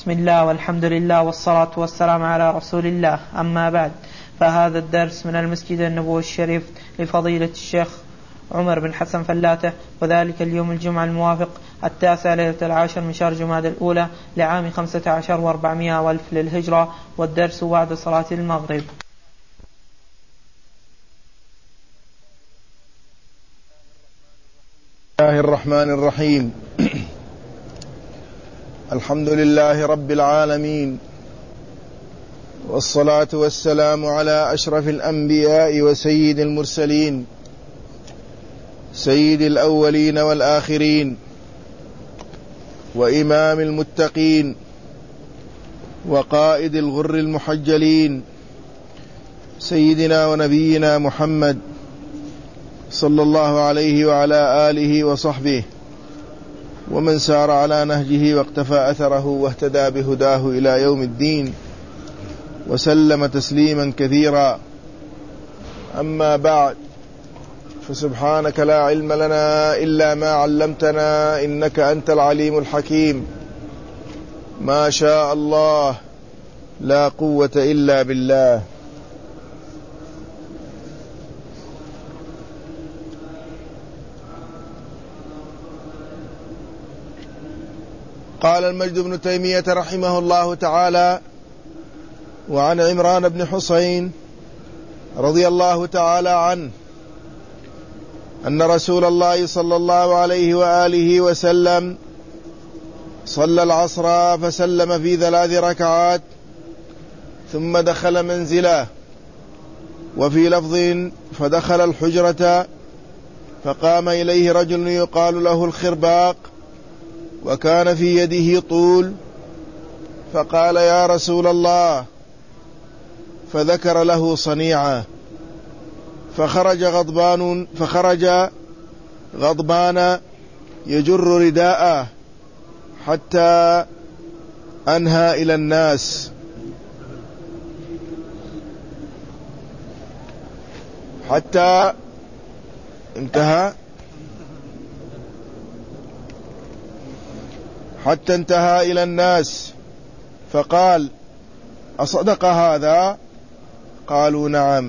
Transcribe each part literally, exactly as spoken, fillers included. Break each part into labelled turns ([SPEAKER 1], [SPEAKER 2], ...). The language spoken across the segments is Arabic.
[SPEAKER 1] بسم الله والحمد لله والصلاة والسلام على رسول الله. أما بعد، فهذا الدرس من المسجد النبوي الشريف لفضيلة الشيخ عمر بن حسن فلاتة، وذلك اليوم الجمعة الموافق التاسع ليلة العاشر من شهر جمادى الأولى لعام خمسة عشر وأربعمائة والف للهجرة، والدرس بعد صلاة المغرب.
[SPEAKER 2] بسم الله الرحمن الرحيم. الحمد لله رب العالمين، والصلاة والسلام على أشرف الأنبياء وسيد المرسلين، سيد الأولين والآخرين، وإمام المتقين، وقائد الغر المحجلين، سيدنا ونبينا محمد صلى الله عليه وعلى آله وصحبه ومن سار على نهجه واقتفى أثره واهتدى بهداه إلى يوم الدين، وسلم تسليما كثيرا. أما بعد، فسبحانك لا علم لنا إلا ما علمتنا إنك أنت العليم الحكيم. ما شاء الله لا قوة إلا بالله. قال المجد بن تيمية رحمه الله تعالى: وعن عمران بن حسين رضي الله تعالى عنه أن رسول الله صلى الله عليه وآله وسلم صلى العصر فسلم في ثلاث ركعات ثم دخل منزله، وفي لفظ فدخل الحجرة فقام إليه رجل يقال له الخرباق، وكان في يده طول، فقال: يا رسول الله، فذكر له صنيعه، فخرج غضبان فخرج غضبان يجر رداءه حتى أنهى إلى الناس حتى انتهى حتى انتهى إلى الناس، فقال: أصدق هذا؟ قالوا: نعم.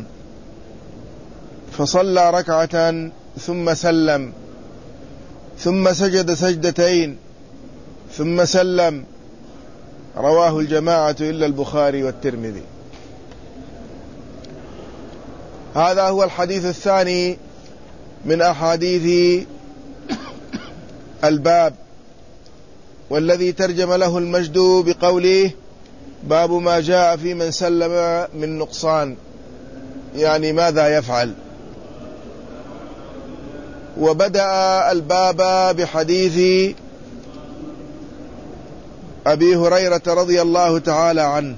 [SPEAKER 2] فصلى ركعة ثم سلم، ثم سجد سجدتين ثم سلم. رواه الجماعة إلا البخاري والترمذي. هذا هو الحديث الثاني من أحاديث الباب، والذي ترجم له المجد بقوله: باب ما جاء في من سلم من نقصان، يعني ماذا يفعل. وبدأ الباب بحديث أبي هريرة رضي الله تعالى عنه.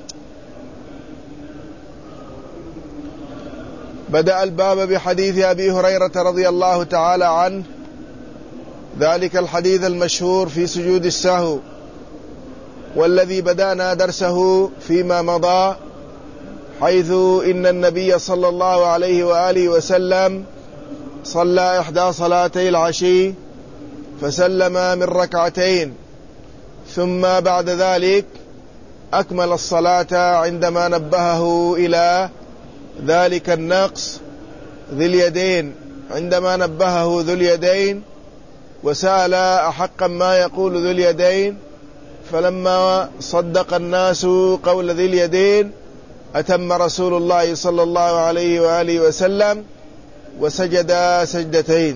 [SPEAKER 2] بدأ الباب بحديث أبي هريرة رضي الله تعالى عنه، ذلك الحديث المشهور في سجود السهو، والذي بدأنا درسه فيما مضى، حيث إن النبي صلى الله عليه وآله وسلم صلى إحدى صلاتي العشي فسلم من ركعتين، ثم بعد ذلك أكمل الصلاة عندما نبهه إلى ذلك النقص ذي اليدين، عندما نبهه ذو اليدين وسأل أحقا ما يقول ذو اليدين، فلما صدق الناس قول ذي اليدين أتم رسول الله صلى الله عليه وآله وسلم وسجد سجدتين.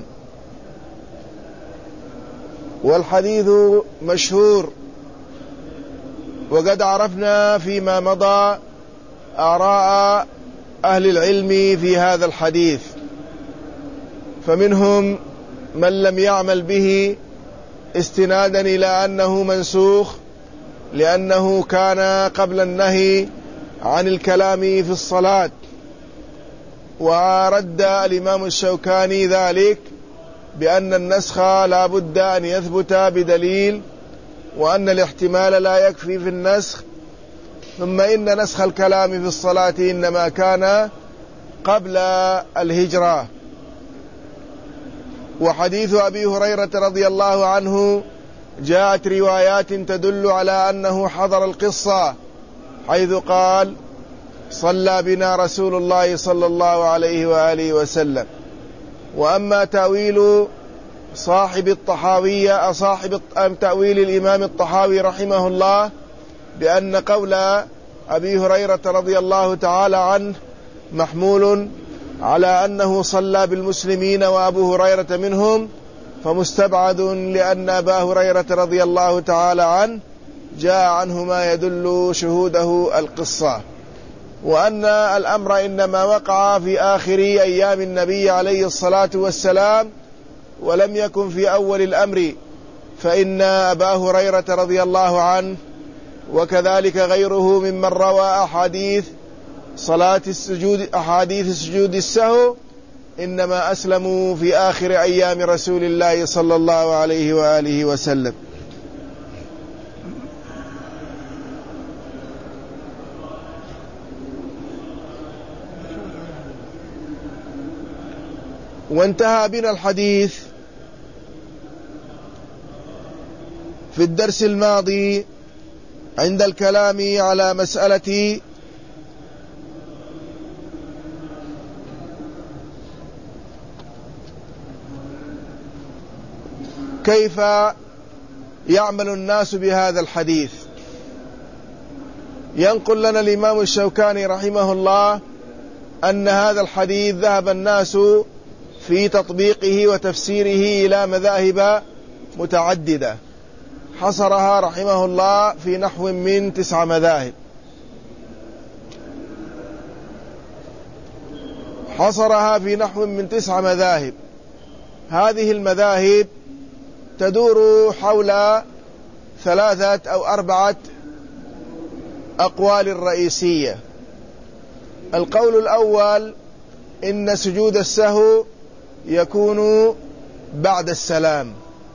[SPEAKER 2] والحديث مشهور، وقد عرفنا فيما مضى آراء أهل العلم في هذا الحديث، فمنهم من لم يعمل به استنادا إلى أنه منسوخ، لأنه كان قبل النهي عن الكلام في الصلاة، ورد الإمام الشوكاني ذلك بأن النسخ لا بد أن يثبت بدليل، وأن الاحتمال لا يكفي في النسخ، ثم إن نسخ الكلام في الصلاة إنما كان قبل الهجرة. وحديث أبي هريرة رضي الله عنه جاءت روايات تدل على أنه حضر القصة، حيث قال: صلى بنا رسول الله صلى الله عليه وآله وسلم. وأما تأويل صاحب الطحاوية صاحب تأويل الإمام الطحاوي رحمه الله بأن قول أبي هريرة رضي الله تعالى عنه محمول على أنه صلى بالمسلمين وأبو هريرة منهم، فمستبعد، لأن أبا هريرة رضي الله تعالى عنه جاء عنه ما يدل شهوده القصة، وأن الأمر إنما وقع في آخر أيام النبي عليه الصلاة والسلام ولم يكن في أول الأمر، فإن أبا هريرة رضي الله عنه وكذلك غيره ممن روى أحاديث صلاة السجود أحاديث سجود السهو إنما أسلموا في آخر أيام رسول الله صلى الله عليه وآله وسلم. وانتهى بنا الحديث في الدرس الماضي عند الكلام على مسألة كيف يعمل الناس بهذا الحديث. ينقل لنا الإمام الشوكاني رحمه الله أن هذا الحديث ذهب الناس في تطبيقه وتفسيره إلى مذاهب متعددة، حصرها رحمه الله في نحو من تسع مذاهب حصرها في نحو من تسع مذاهب. هذه المذاهب تدور حول ثلاثة أو أربعة أقوال رئيسية. القول الأول: إن سجود السهو يكون بعد السلام.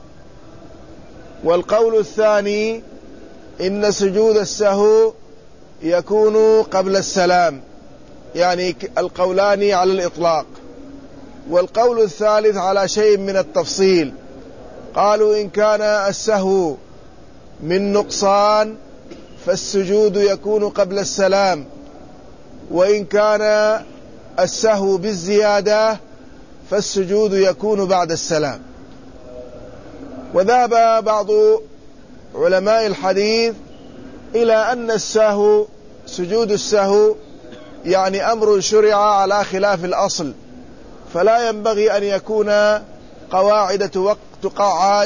[SPEAKER 2] والقول الثاني: إن سجود السهو يكون قبل السلام، يعني القولان على الإطلاق. والقول الثالث على شيء من التفصيل، قالوا: إن كان السهو من نقصان فالسجود يكون قبل السلام، وإن كان السهو بالزيادة فالسجود يكون بعد السلام. وذهب بعض علماء الحديث إلى أن السهو سجود السهو يعني أمر شرع على خلاف الأصل، فلا ينبغي أن يكون قواعد وقت تقعد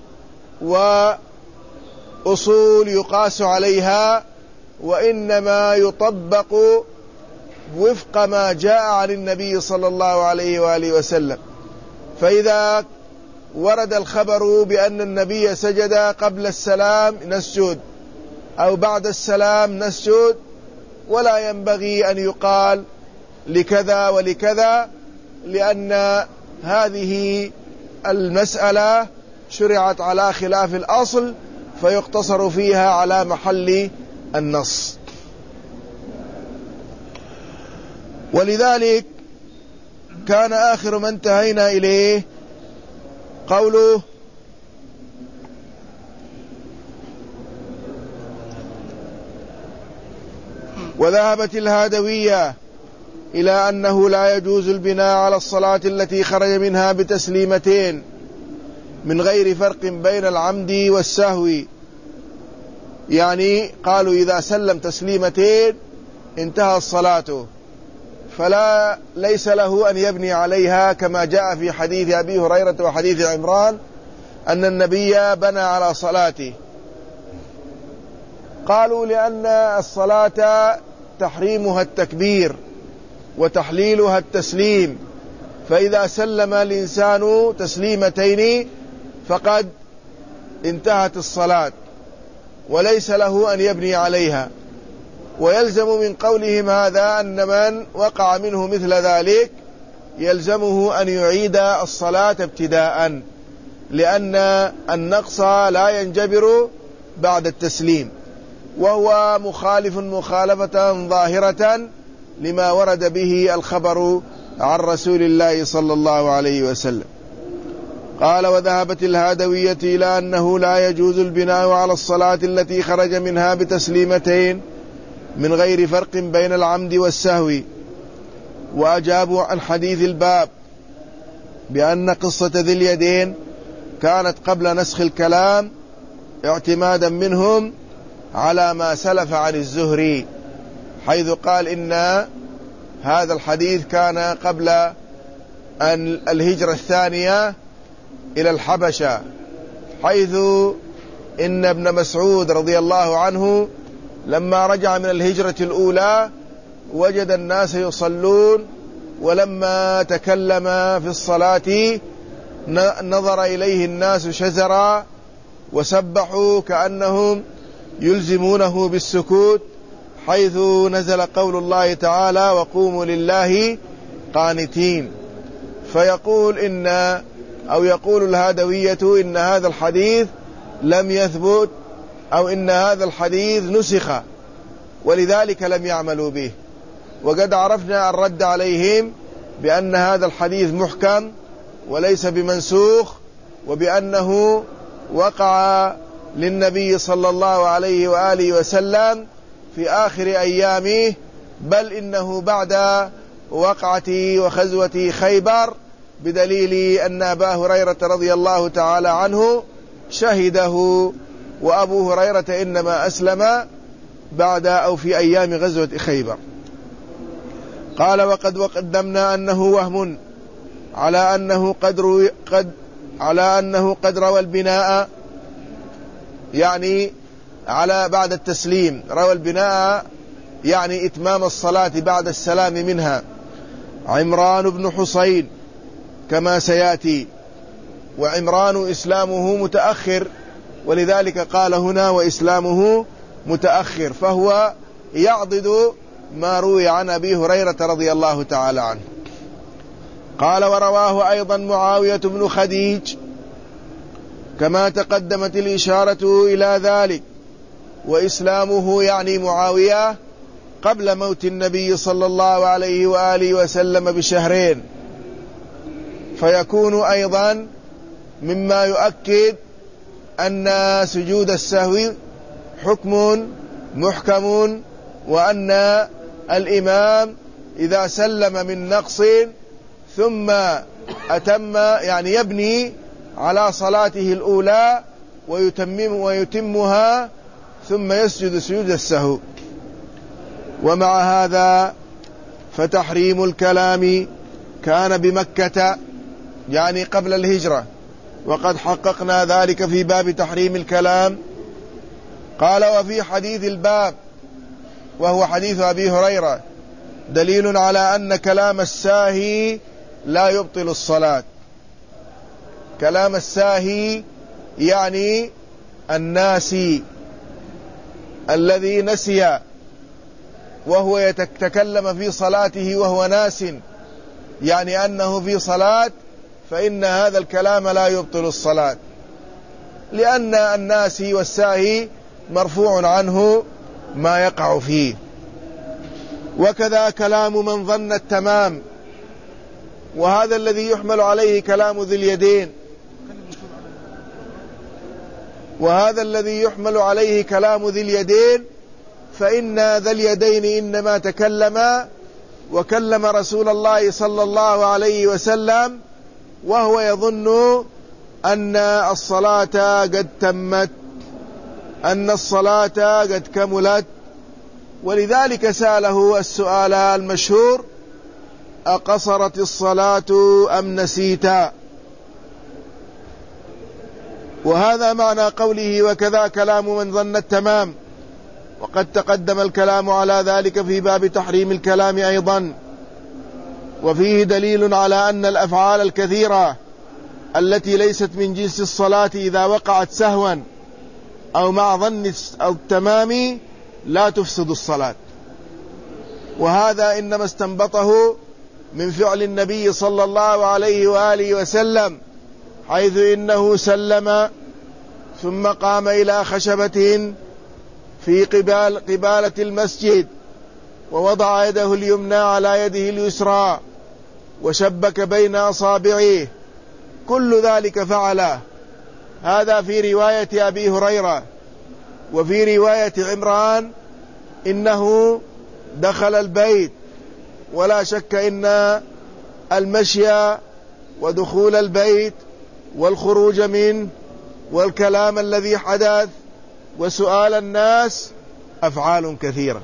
[SPEAKER 2] وأصول يقاس عليها، وإنما يطبق وفق ما جاء عن النبي صلى الله عليه وآله وسلم. فإذا ورد الخبر بأن النبي سجد قبل السلام نسجد، أو بعد السلام نسجد، ولا ينبغي أن يقال لكذا ولكذا، لأن هذه المسألة شرعت على خلاف الأصل، فيقتصر فيها على محل النص. ولذلك كان آخر ما انتهينا إليه قوله: وذهبت الهادوية إلى أنه لا يجوز البناء على الصلاة التي خرج منها بتسليمتين من غير فرق بين العمد والسهو، يعني قالوا إذا سلم تسليمتين انتهى الصلاة، فلا ليس له أن يبني عليها، كما جاء في حديث أبي هريرة وحديث عمران أن النبي بنى على صلاته. قالوا لأن الصلاة تحريمها التكبير وتحليلها التسليم، فإذا سلم الإنسان تسليمتين فقد انتهت الصلاة وليس له أن يبني عليها. ويلزم من قولهم هذا أن من وقع منه مثل ذلك يلزمه أن يعيد الصلاة ابتداء، لأن النقص لا ينجبر بعد التسليم، وهو مخالف مخالفة ظاهرة لما ورد به الخبر عن رسول الله صلى الله عليه وسلم. قال: وذهبت الهادوية إلى أنه لا يجوز البناء على الصلاة التي خرج منها بتسليمتين من غير فرق بين العمد والسهو، وأجابوا عن حديث الباب بأن قصة ذي اليدين كانت قبل نسخ الكلام، اعتمادا منهم على ما سلف عن الزهري، حيث قال إن هذا الحديث كان قبل أن الهجرة الثانية إلى الحبشة، حيث إن ابن مسعود رضي الله عنه لما رجع من الهجرة الأولى وجد الناس يصلون، ولما تكلم في الصلاة نظر إليه الناس شزرا وسبحوا كأنهم يلزمونه بالسكوت، حيث نزل قول الله تعالى: وقوموا لله قانتين. فيقول إن أو يقول الهادوية إن هذا الحديث لم يثبت، أو إن هذا الحديث نسخ ولذلك لم يعملوا به. وقد عرفنا الرد عليهم بأن هذا الحديث محكم وليس بمنسوخ، وبأنه وقع للنبي صلى الله عليه وآله وسلم في آخر أيامه، بل إنه بعد وقعة وخزوة خيبر، بدليل أن أبا هريرة رضي الله تعالى عنه شهده، وأبو هريرة إنما أسلم بعد أو في أيام غزوة خيبر. قال: وقد وقدمنا أنه وهم على أنه قد روي قد على أنه قد روى البناء، يعني على بعد التسليم، روى البناء يعني إتمام الصلاة بعد السلام منها عمران بن حسين كما سيأتي، وعمران إسلامه متأخر، ولذلك قال هنا وإسلامه متأخر، فهو يعضد ما روي عن أبي هريرة رضي الله تعالى عنه. قال: ورواه أيضا معاوية بن خديج كما تقدمت الإشارة إلى ذلك، وإسلامه يعني معاوية قبل موت النبي صلى الله عليه وآله وسلم بشهرين، فيكون أيضا مما يؤكد أن سجود السهو حكم محكم، وأن الإمام إذا سلم من نقص ثم أتم يعني يبني على صلاته الأولى ويتمم ويتمها ثم يسجد سجود السهو. ومع هذا فتحريم الكلام كان بمكة يعني قبل الهجرة، وقد حققنا ذلك في باب تحريم الكلام. قال: وفي حديث الباب وهو حديث أبي هريرة دليل على أن كلام الساهي لا يبطل الصلاة. كلام الساهي يعني الناسي الذي نسي وهو يتكلم في صلاته وهو ناس، يعني أنه في صلاة، فإن هذا الكلام لا يبطل الصلاة، لأن الناسي والساهي مرفوع عنه ما يقع فيه. وكذا كلام من ظن التمام، وهذا الذي يحمل عليه كلام ذي اليدين وهذا الذي يحمل عليه كلام ذي اليدين فإن ذا اليدين إنما تكلم وكلم رسول الله صلى الله عليه وسلم وهو يظن أن الصلاة قد تمت، أن الصلاة قد كملت، ولذلك سأله السؤال المشهور: أقصرت الصلاة أم نسيتا؟ وهذا معنى قوله وكذا كلام من ظن التمام، وقد تقدم الكلام على ذلك في باب تحريم الكلام أيضا. وفيه دليل على أن الأفعال الكثيرة التي ليست من جنس الصلاة إذا وقعت سهوا أو مع ظن التمام لا تفسد الصلاة، وهذا إنما استنبطه من فعل النبي صلى الله عليه وآله وسلم، حيث إنه سلم ثم قام إلى خشبة في قبال قبالة المسجد ووضع يده اليمنى على يده اليسرى وشبك بين أصابعه، كل ذلك فعله. هذا في رواية أبي هريرة. وفي رواية عمران إنه دخل البيت. ولا شك إن المشي ودخول البيت والخروج منه والكلام الذي حدث وسؤال الناس أفعال كثيرة،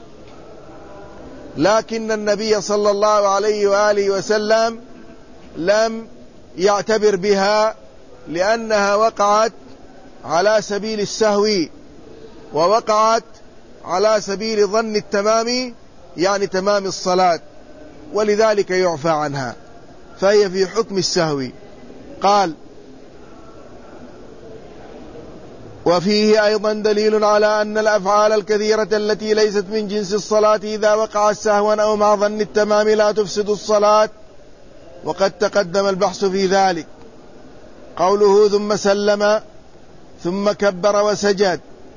[SPEAKER 2] لكن النبي صلى الله عليه وآله وسلم لم يعتبر بها، لأنها وقعت على سبيل السهو، ووقعت على سبيل ظن التمام، يعني تمام الصلاة، ولذلك يعفى عنها، فهي في حكم السهو. قال: وفيه أيضا دليل على أن الأفعال الكثيرة التي ليست من جنس الصلاة إذا وقعت سهوا أو مع ظن التمام لا تفسد الصلاة، وقد تقدم البحث في ذلك. قوله ثم سلم ثم كبر وسجد،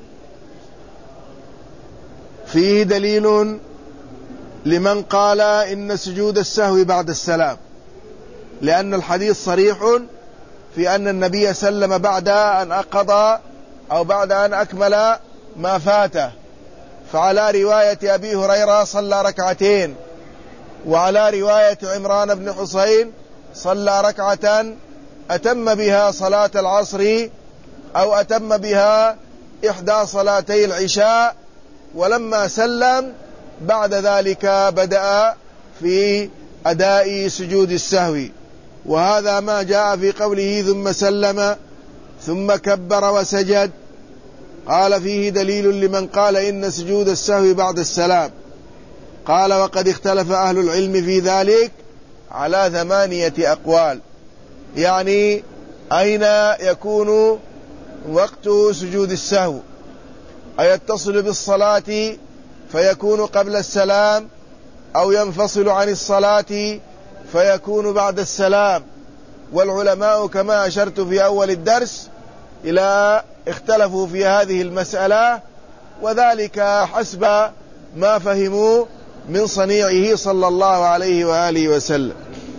[SPEAKER 2] فيه دليل لمن قال إن سجود السهو بعد السلام، لأن الحديث صريح في أن النبي سلم بعد أن أقضى أو بعد أن أكمل ما فاته. فعلى رواية أبي هريرة صلى ركعتين، وعلى رواية عمران بن حسين صلى ركعة أتم بها صلاة العصر أو أتم بها إحدى صلاتي العشاء، ولما سلم بعد ذلك بدأ في أداء سجود السهو. وهذا ما جاء في قوله ثم سلم ثم كبر وسجد. قال: فيه دليل لمن قال إن سجود السهو بعد السلام. قال: وقد اختلف أهل العلم في ذلك على ثمانية أقوال، يعني أين يكون وقت سجود السهو؟ أيتصل بالصلاة فيكون قبل السلام، أو ينفصل عن الصلاة فيكون بعد السلام؟ والعلماء كما أشرت في أول الدرس إلى اختلفوا في هذه المسألة، وذلك حسب ما فهموا من صنيعه صلى الله عليه وآله وسلم.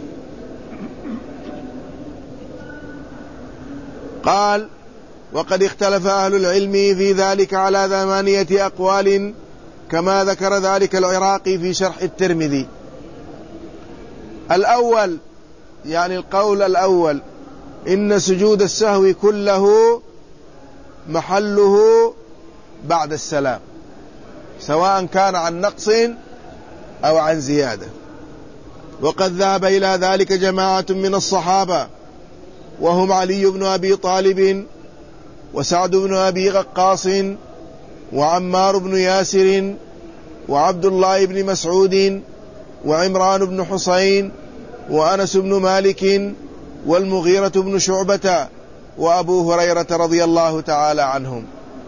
[SPEAKER 2] قال: وقد اختلف أهل العلم في ذلك على ثمانية أقوال، كما ذكر ذلك العراقي في شرح الترمذي. الأول، يعني القول الأول، إن سجود السهو كله محله بعد السلام، سواء كان عن نقص أو عن زيادة. وقد ذهب إلى ذلك جماعة من الصحابة، وهم علي بن أبي طالب وسعد بن أبي وقاص وعمار بن ياسر وعبد الله بن مسعود وعمران بن حسين وأنس بن مالك والمغيرة بن شعبة وأبو هريرة رضي الله تعالى عنهم،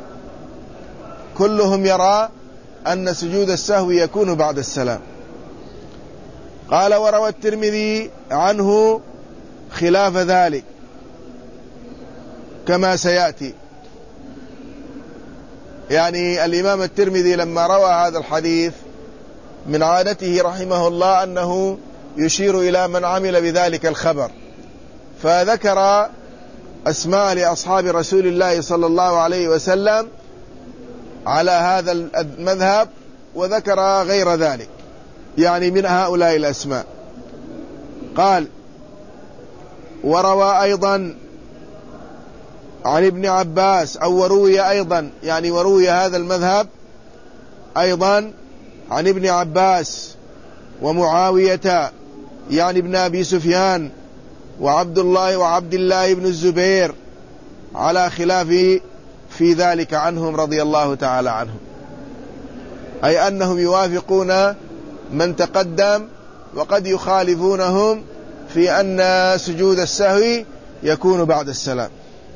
[SPEAKER 2] كلهم يرى أن سجود السهو يكون بعد السلام. قال: وروى الترمذي عنه خلاف ذلك كما سيأتي. يعني الإمام الترمذي لما روى هذا الحديث من عادته رحمه الله أنه يشير إلى من عمل بذلك الخبر، فذكر أسماء لأصحاب رسول الله صلى الله عليه وسلم على هذا المذهب، وذكر غير ذلك، يعني من هؤلاء الأسماء. قال: وروى أيضا عن ابن عباس، أو وروي أيضا، يعني وروي هذا المذهب أيضا عن ابن عباس ومعاوية يعني ابن أبي سفيان وعبد الله وعبد الله بن الزبير، على خلاف في ذلك عنهم رضي الله تعالى عنهم، أي أنهم يوافقون من تقدم وقد يخالفونهم في أن سجود السهو يكون بعد السلام.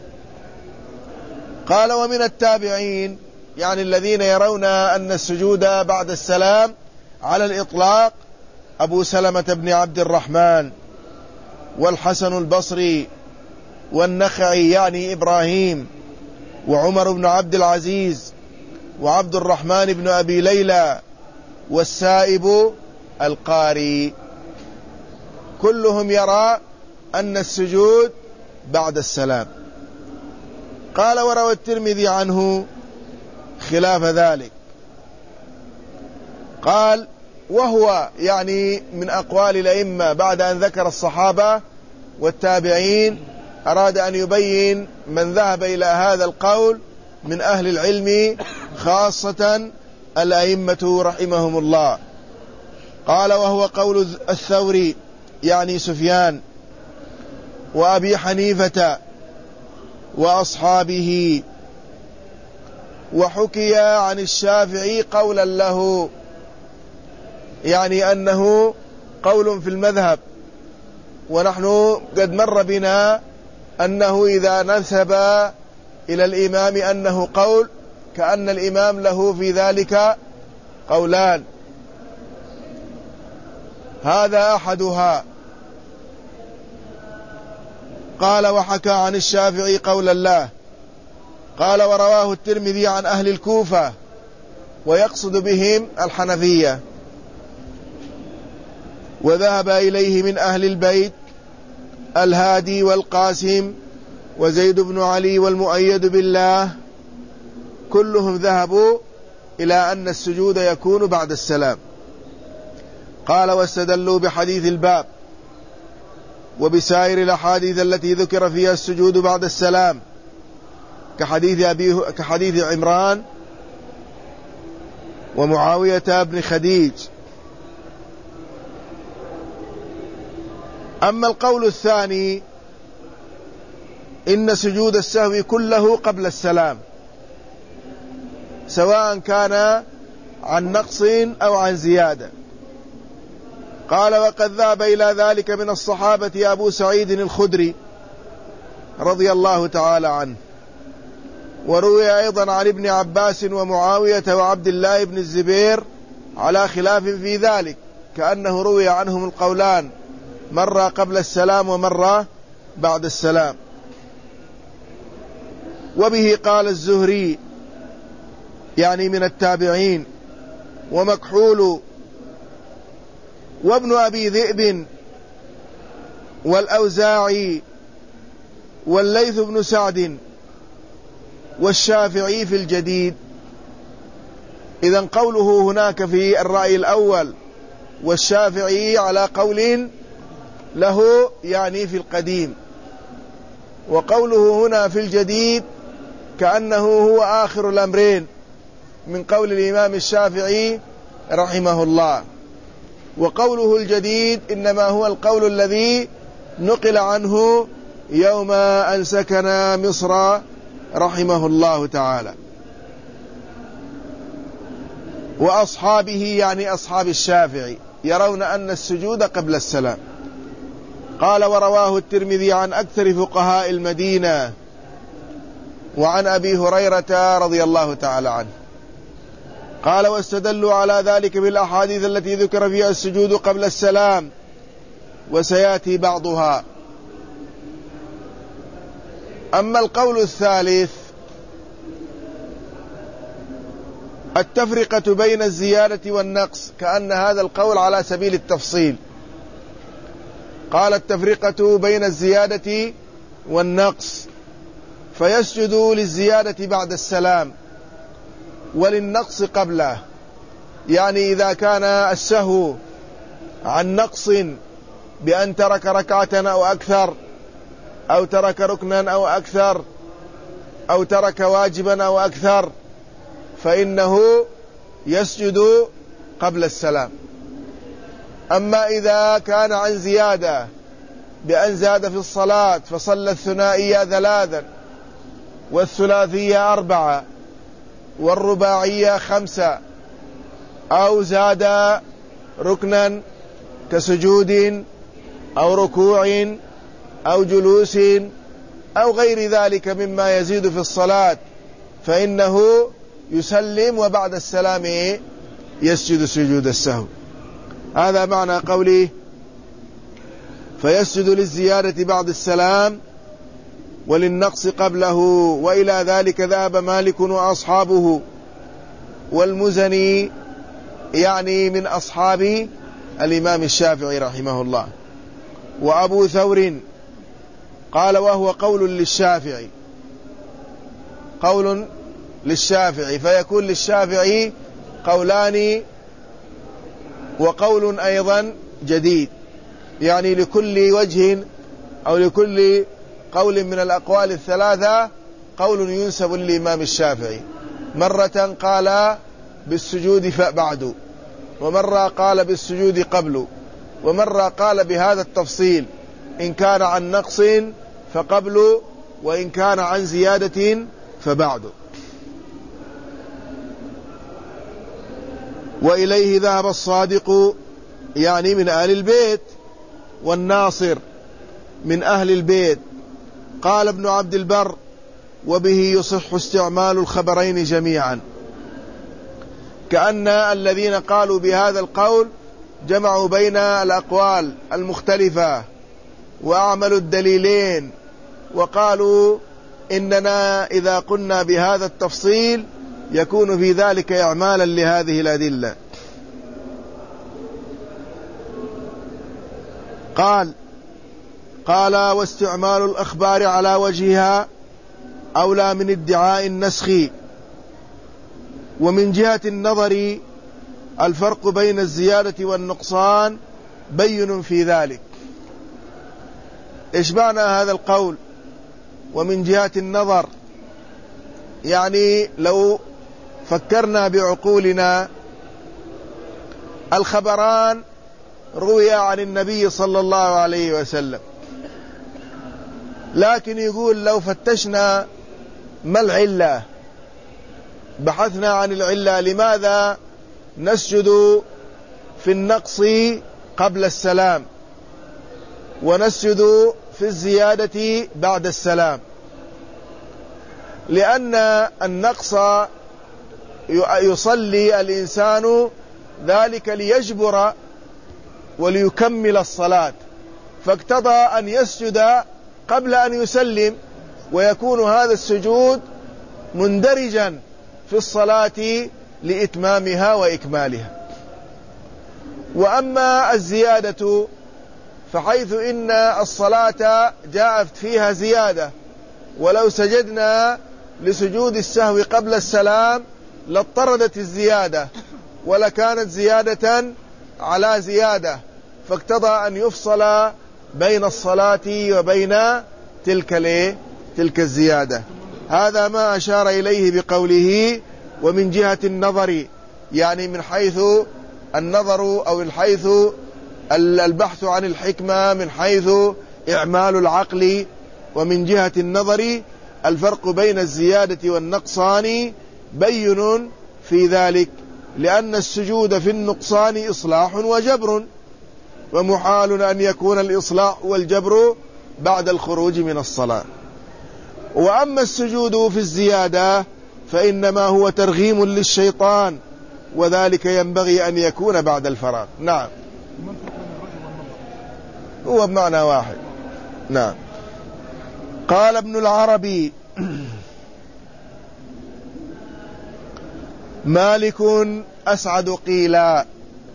[SPEAKER 2] قال: ومن التابعين، يعني الذين يرون أن السجود بعد السلام على الإطلاق، أبو سلمة بن عبد الرحمن والحسن البصري والنخعي يعني إبراهيم وعمر بن عبد العزيز وعبد الرحمن بن أبي ليلى والسائب القاري، كلهم يرى أن السجود بعد السلام. قال وروى الترمذي عنه خلاف ذلك. قال وهو يعني من أقوال الأئمة بعد أن ذكر الصحابة والتابعين أراد أن يبين من ذهب إلى هذا القول من أهل العلم خاصة الأئمة رحمهم الله. قال وهو قول الثوري يعني سفيان وأبي حنيفة وأصحابه، وحكي عن الشافعي قولا له يعني أنه قول في المذهب، ونحن قد مر بنا أنه إذا نسب إلى الإمام أنه قول كأن الإمام له في ذلك قولان، هذا أحدها. قال وحكى عن الشافعي قول الله. قال ورواه الترمذي عن أهل الكوفة ويقصد بهم الحنفية، وذهب إليه من أهل البيت الهادي والقاسم وزيد بن علي والمؤيد بالله، كلهم ذهبوا إلى أن السجود يكون بعد السلام. قال واستدلوا بحديث الباب وبسائر الأحاديث التي ذكر فيها السجود بعد السلام كحديث, أبي كحديث عمران ومعاوية بن خديج. أما القول الثاني إن سجود السهو كله قبل السلام سواء كان عن نقص أو عن زيادة. قال وقد ذهب إلى ذلك من الصحابة أبو سعيد الخدري رضي الله تعالى عنه، وروي أيضا عن ابن عباس ومعاوية وعبد الله بن الزبير على خلاف في ذلك، كأنه روي عنهم القولان مرة قبل السلام ومرة بعد السلام. وبه قال الزهري يعني من التابعين ومكحول وابن أبي ذئب والأوزاعي والليث بن سعد والشافعي في الجديد. إذن قوله هناك في الرأي الأول والشافعي على قول له يعني في القديم، وقوله هنا في الجديد كأنه هو آخر الأمرين من قول الإمام الشافعي رحمه الله، وقوله الجديد إنما هو القول الذي نقل عنه يوم أن سكن مصر رحمه الله تعالى. وأصحابه يعني أصحاب الشافعي يرون أن السجود قبل السلام. قال ورواه الترمذي عن أكثر فقهاء المدينة وعن أبي هريرة رضي الله تعالى عنه. قال واستدلوا على ذلك بالأحاديث التي ذكر فيها السجود قبل السلام وسيأتي بعضها. أما القول الثالث التفرقة بين الزيادة والنقص، كأن هذا القول على سبيل التفصيل. قال التفرقة بين الزيادة والنقص، فيسجد للزيادة بعد السلام وللنقص قبله، يعني إذا كان السهو عن نقص بأن ترك ركعة أو أكثر أو ترك ركنا أو أكثر أو ترك واجبا أو أكثر فإنه يسجد قبل السلام. أما إذا كان عن زيادة بأن زاد في الصلاة فصلى الثنائية ثلاثا والثلاثية أربعة والرباعية خمسة، أو زاد ركنا كسجود أو ركوع أو جلوس أو غير ذلك مما يزيد في الصلاة، فإنه يسلم وبعد السلام يسجد سجود السهو. هذا معنى قوله فيسجد للزيادة بعد السلام وللنقص قبله. وإلى ذلك ذهب مالك وأصحابه والمزني يعني من أصحاب الإمام الشافعي رحمه الله، وأبو ثور قال وهو قول للشافعي، قول للشافعي، فيكون للشافعي قولان وقول أيضا جديد، يعني لكل وجه أو لكل قول من الأقوال الثلاثة قول ينسب للإمام الشافعي. مرة قال بالسجود فبعد، ومرة قال بالسجود قبل، ومرة قال بهذا التفصيل: إن كان عن نقص فقبل، وإن كان عن زيادة فبعد. وإليه ذهب الصادق يعني من أهل البيت، والناصر من أهل البيت. قال ابن عبد البر: وبه يصح استعمال الخبرين جميعا، كأن الذين قالوا بهذا القول جمعوا بين الأقوال المختلفة وأعملوا الدليلين، وقالوا إننا إذا قلنا بهذا التفصيل يكون في ذلك إعمالا لهذه الأدلة. قال قال واستعمال الأخبار على وجهها أولى من ادعاء النسخ. ومن جهة النظر الفرق بين الزيادة والنقصان بين في ذلك. إيش معنى هذا القول ومن جهة النظر؟ يعني لو فكرنا بعقولنا، الخبران روي عن النبي صلى الله عليه وسلم، لكن يقول لو فتشنا ما العلة، بحثنا عن العلة، لماذا نسجد في النقص قبل السلام ونسجد في الزيادة بعد السلام؟ لأن النقص يصلي الإنسان ذلك ليجبر وليكمل الصلاة، فاقتضى أن يسجد قبل أن يسلم، ويكون هذا السجود مندرجا في الصلاة لإتمامها وإكمالها. وأما الزيادة فحيث إن الصلاة جاءت فيها زيادة، ولو سجدنا لسجود السهو قبل السلام لاضطردت الزيادة ولكانت زيادة على زيادة، فاقتضى أن يفصل بين الصلاة وبين تلك تلك الزيادة. هذا ما أشار إليه بقوله ومن جهة النظر، يعني من حيث النظر أو من حيث البحث عن الحكمة، من حيث إعمال العقل. ومن جهة النظر الفرق بين الزيادة والنقصان بين في ذلك، لأن السجود في النقصان إصلاح وجبر، ومحال أن يكون الإصلاح والجبر بعد الخروج من الصلاة. وأما السجود في الزيادة فإنما هو ترغيم للشيطان، وذلك ينبغي أن يكون بعد الفراغ. نعم، هو بمعنى واحد. نعم. قال ابن العربي: مالك أسعد قيلا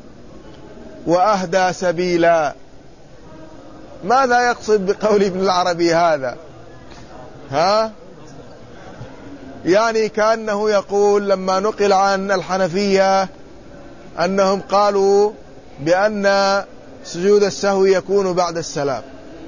[SPEAKER 2] وأهدى سبيلا. ماذا يقصد بقول ابن العربي هذا؟ ها؟ يعني كأنه يقول لما نقل عن الحنفية أنهم قالوا بأن سجود السهو يكون بعد السلام،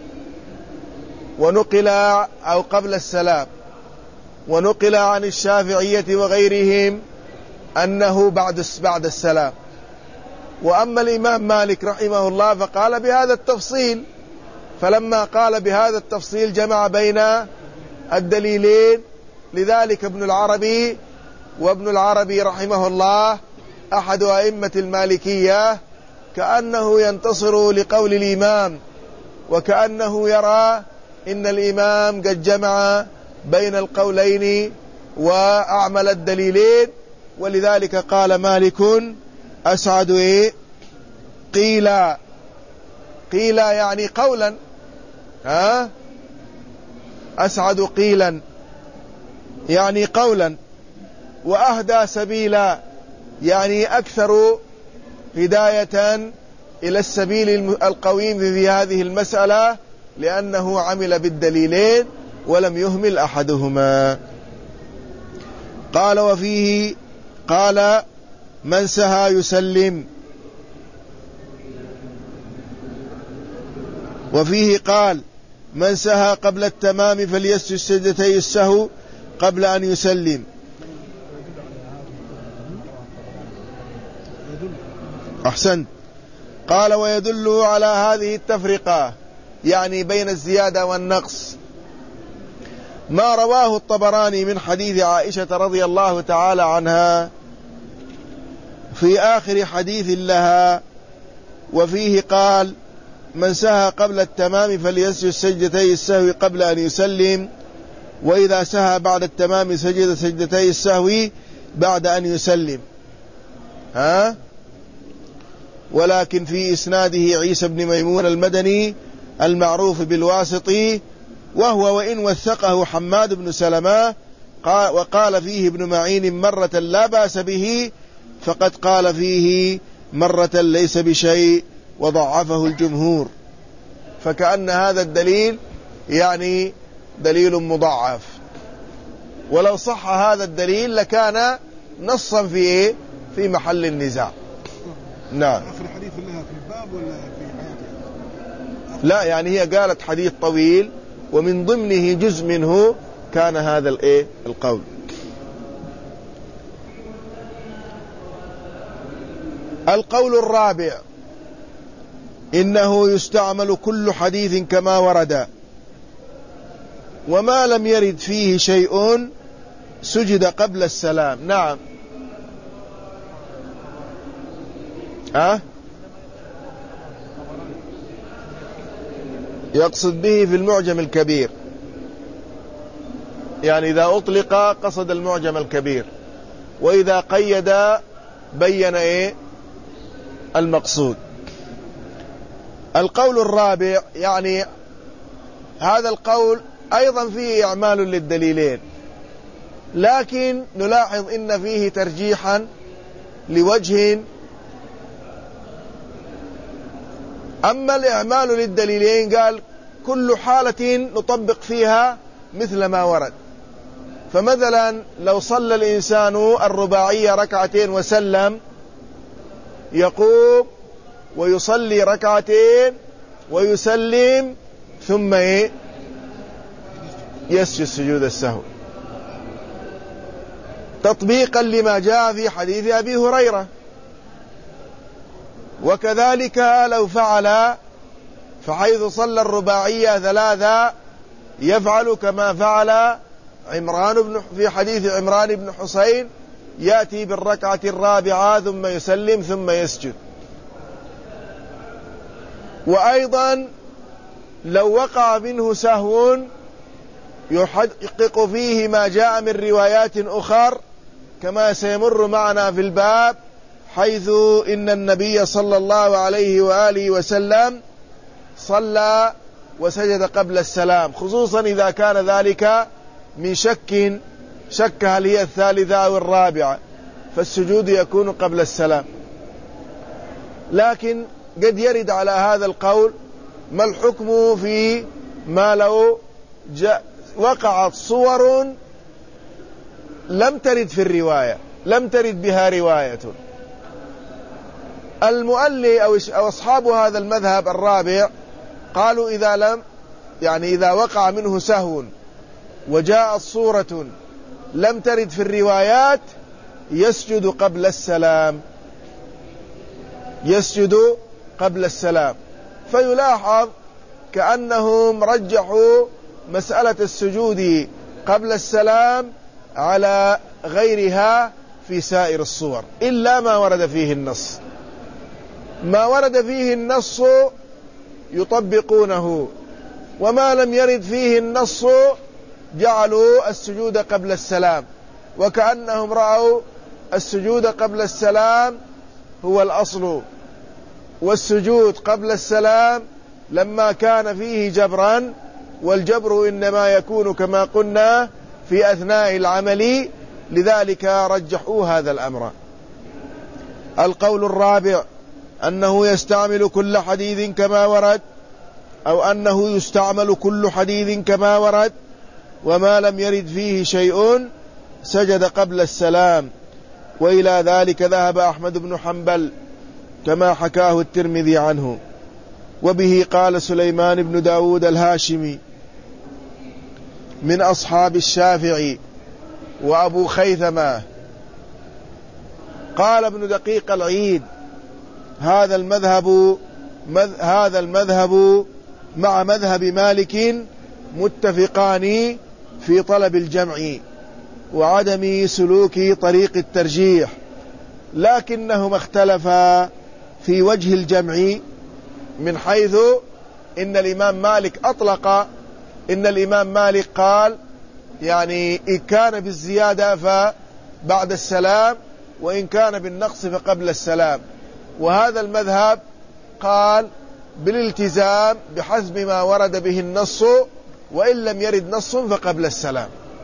[SPEAKER 2] ونقل أو قبل السلام، ونقل عن الشافعية وغيرهم أنه بعد بعد السلام. وأما الإمام مالك رحمه الله فقال بهذا التفصيل، فلما قال بهذا التفصيل جمع بين الدليلين. لذلك ابن العربي، وابن العربي رحمه الله أحد أئمة المالكية، كأنه ينتصر لقول الإمام، وكأنه يرى إن الإمام قد جمع بين القولين وأعمل الدليلين، ولذلك قال مالك أسعد إيه؟ قيلا. قيلا يعني قولا، ها؟ أسعد قيلا يعني قولا. وأهدى سبيلا يعني أكثر هداية إلى السبيل القويم في هذه المسألة، لأنه عمل بالدليلين ولم يهمل أحدهما. قال وفيه قال من سهى يسلم، وفيه قال من سهى قبل التمام فليسجد سجدتي السهو قبل أن يسلم. أحسنت. قال ويدل على هذه التفرقة، يعني بين الزيادة والنقص، ما رواه الطبراني من حديث عائشة رضي الله تعالى عنها في آخر حديث لها، وفيه قال من سهى قبل التمام فليسجد سجدتي السهو قبل أن يسلم، وإذا سهى بعد التمام سجد سجدتي السهو بعد أن يسلم. ها؟ ولكن في إسناده عيسى بن ميمون المدني المعروف بالواسطي، وهو وإن وثقه حماد بن سلمة وقال فيه ابن معين مرة لا بأس به، فقد قال فيه مرة ليس بشيء وضعفه الجمهور، فكأن هذا الدليل يعني دليل مضعف. ولو صح هذا الدليل لكان نصا في في محل النزاع. نعم.
[SPEAKER 3] آخر حديث لها في الباب ولا في حياتها؟
[SPEAKER 2] لا، يعني هي قالت حديث طويل ومن ضمنه جزء منه كان هذا الايه القول. القول الرابع إنه يستعمل كل حديث كما ورد، وما لم يرد فيه شيء سجد قبل السلام. نعم. أه؟ يقصد به في المعجم الكبير، يعني إذا أطلق قصد المعجم الكبير، وإذا قيد بين إيه المقصود. القول الرابع، يعني هذا القول أيضا فيه إعمال للدليلين، لكن نلاحظ إن فيه ترجيحا لوجه. أما الإعمال للدليلين قال كل حالة نطبق فيها مثل ما ورد. فمثلا لو صلى الإنسان الرباعية ركعتين وسلم، يقوم ويصلي ركعتين ويسلم ثم إيه؟ يسجد سجود السهو، تطبيقا لما جاء في حديث أبي هريرة. وكذلك لو فعل فحيث صلى الرباعية ثلاثة يفعل كما فعل عمران بن في حديث عمران بن حسين، يأتي بالركعة الرابعة ثم يسلم ثم يسجد. وأيضا لو وقع منه سهو يحقق فيه ما جاء من روايات أخر كما سيمر معنا في الباب، حيث إن النبي صلى الله عليه وآله وسلم صلى وسجد قبل السلام، خصوصا إذا كان ذلك من شك شك هل هي الثالثة أو الرابعة، فالسجود يكون قبل السلام. لكن قد يرد على هذا القول ما الحكم في ما لو جاء وقعت صور لم ترد في الرواية، لم ترد بها رواية. المؤلف أو أصحاب هذا المذهب الرابع قالوا إذا لم يعني إذا وقع منه سهو وجاءت صورة لم ترد في الروايات يسجد قبل السلام، يسجد قبل السلام. فيلاحظ كأنهم رجحوا مسألة السجود قبل السلام على غيرها في سائر الصور إلا ما ورد فيه النص. ما ورد فيه النص يطبقونه، وما لم يرد فيه النص جعلوا السجود قبل السلام، وكأنهم رأوا السجود قبل السلام هو الأصل، والسجود قبل السلام لما كان فيه جبرا، والجبر إنما يكون كما قلنا في أثناء العمل، لذلك رجحوا هذا الأمر. القول الرابع أنه يستعمل كل حديث كما ورد، أو أنه يستعمل كل حديث كما ورد، وما لم يرد فيه شيء سجد قبل السلام. وإلى ذلك ذهب أحمد بن حنبل كما حكاه الترمذي عنه. وبه قال سليمان بن داود الهاشمي من أصحاب الشافعي وأبو خيثمة. قال ابن دقيق العيد: هذا المذهب مذ هذا المذهب مع مذهب مالك متفقان في طلب الجمع وعدم سلوك طريق الترجيح، لكنهما اختلفا في وجه الجمع، من حيث إن الإمام مالك أطلق إن الإمام مالك قال يعني إن كان بالزيادة فبعد السلام، وإن كان بالنقص فقبل السلام. وهذا المذهب قال بالالتزام بحسب ما ورد به النص، وإن لم يرد نص فقبل السلام.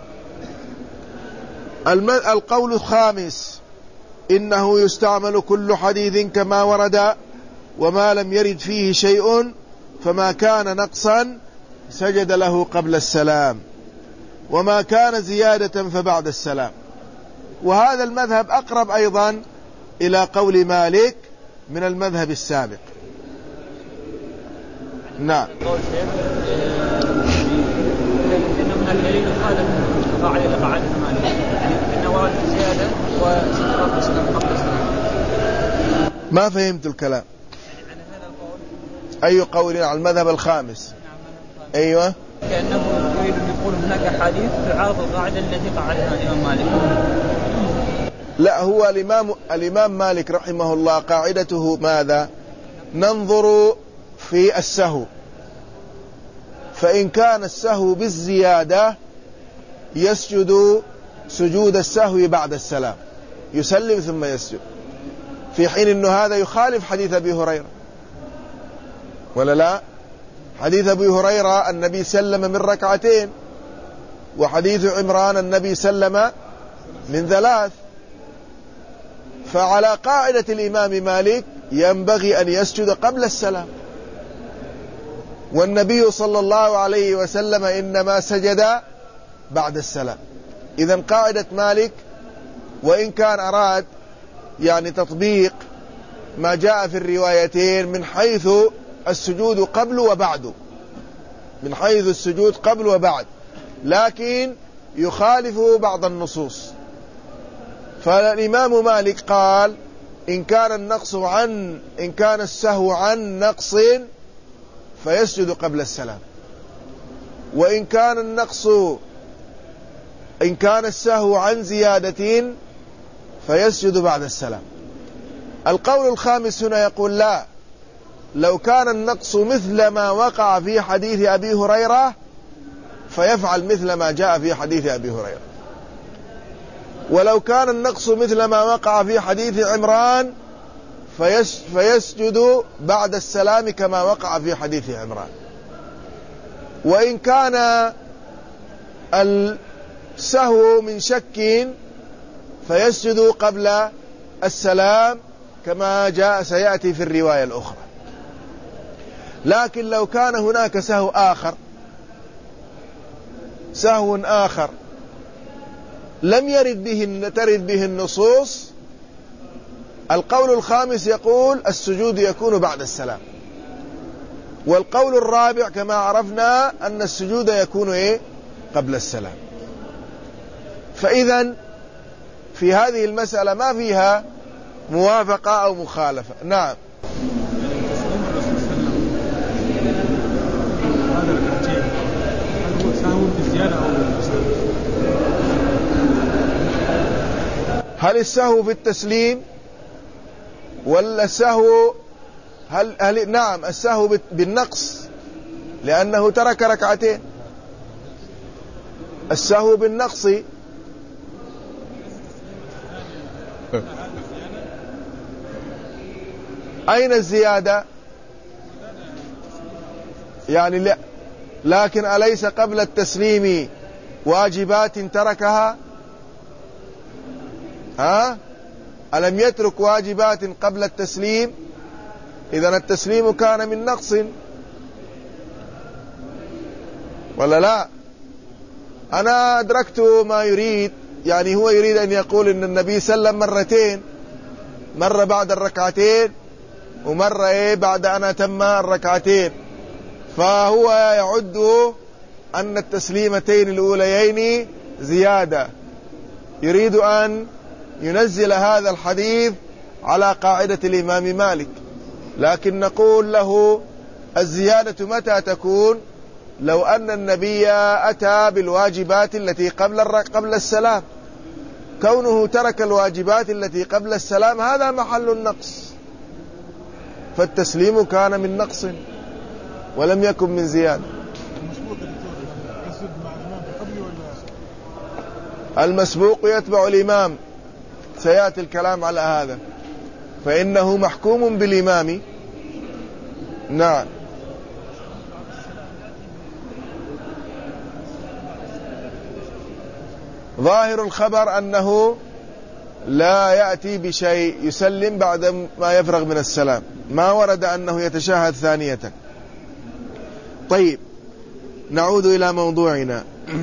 [SPEAKER 2] القول الخامس: إنه يستعمل كل حديث كما ورد، وما لم يرد فيه شيء فما كان نقصا سجد له قبل السلام، وما كان زيادة فبعد السلام. وهذا المذهب أقرب أيضا إلى قول مالك من المذهب السابق. نعم.
[SPEAKER 4] إنه من الدليل خالف قاعدة قاعدة مالك، إنه ورد زيادة وستر قبل السلام.
[SPEAKER 2] ما فهمت الكلام.
[SPEAKER 4] يعني على هذا القول.
[SPEAKER 2] أي قول؟ على المذهب الخامس. أيوة.
[SPEAKER 4] كأنه يريد أن يقول هناك حديث تعارض القاعدة التي قاعدها الإمام مالك.
[SPEAKER 2] لا، هو الإمام الإمام مالك رحمه الله قاعدته ماذا؟ ننظر في السهو، فإن كان السهو بالزيادة يسجد سجود السهو بعد السلام، يسلم ثم يسجد، في حين أنه هذا يخالف حديث أبي هريرة، ولا لا؟ حديث أبي هريرة النبي سلم من ركعتين، وحديث عمران النبي سلم من ثلاث. فعلى قاعدة الإمام مالك ينبغي أن يسجد قبل السلام، والنبي صلى الله عليه وسلم إنما سجد بعد السلام. إذن قاعدة مالك، وإن كان أراد يعني تطبيق ما جاء في الروايتين من حيث السجود قبل وبعد، من حيث السجود قبل وبعد، لكن يخالفه بعض النصوص. فالإمام مالك قال إن كان النقص عن إن كان السهو عن نقص فيسجد قبل السلام، وإن كان النقص إن كان السهو عن زيادة فيسجد بعد السلام. القول الخامس هنا يقول لا، لو كان النقص مثل ما وقع في حديث أبي هريرة فيفعل مثل ما جاء في حديث أبي هريرة، ولو كان النقص مثل ما وقع في حديث عمران فيسجد بعد السلام كما وقع في حديث عمران. وإن كان السهو من شك فيسجد قبل السلام كما جاء سيأتي في الرواية الأخرى. لكن لو كان هناك سهو آخر سهو آخر لم يرد به ترد به النصوص، القول الخامس يقول السجود يكون بعد السلام، والقول الرابع كما عرفنا أن السجود يكون إيه؟ قبل السلام. فإذا في هذه المسألة ما فيها موافقة أو مخالفة. نعم. هل السهو في التسليم ولا السهو هل, هل نعم السهو بالنقص، لأنه ترك ركعتين. السهو بالنقص أين الزيادة؟ يعني لا، لكن أليس قبل التسليم واجبات تركها؟ ها؟ ألم يترك واجبات قبل التسليم؟ إذن التسليم كان من نقص. ولا لا؟ أنا أدركت ما يريد، يعني هو يريد أن يقول إن النبي سلم مرتين، مرة بعد الركعتين ومرة إيه بعد أن أتم الركعتين، فهو يعد أن التسليمتين الأوليين زيادة، يريد أن ينزل هذا الحديث على قاعدة الإمام مالك. لكن نقول له الزيادة متى تكون؟ لو أن النبي أتى بالواجبات التي قبل قبل السلام، كونه ترك الواجبات التي قبل السلام هذا محل النقص، فالتسليم كان من نقص ولم يكن من زيادة. المسبوق يتبع الإمام، سيأتي الكلام على هذا، فإنه محكوم بالإمام. نعم. ظاهر الخبر أنه لا يأتي بشيء، يسلم بعد ما يفرغ من السلام، ما ورد أنه يتشهد ثانية. طيب، نعود إلى موضوعنا.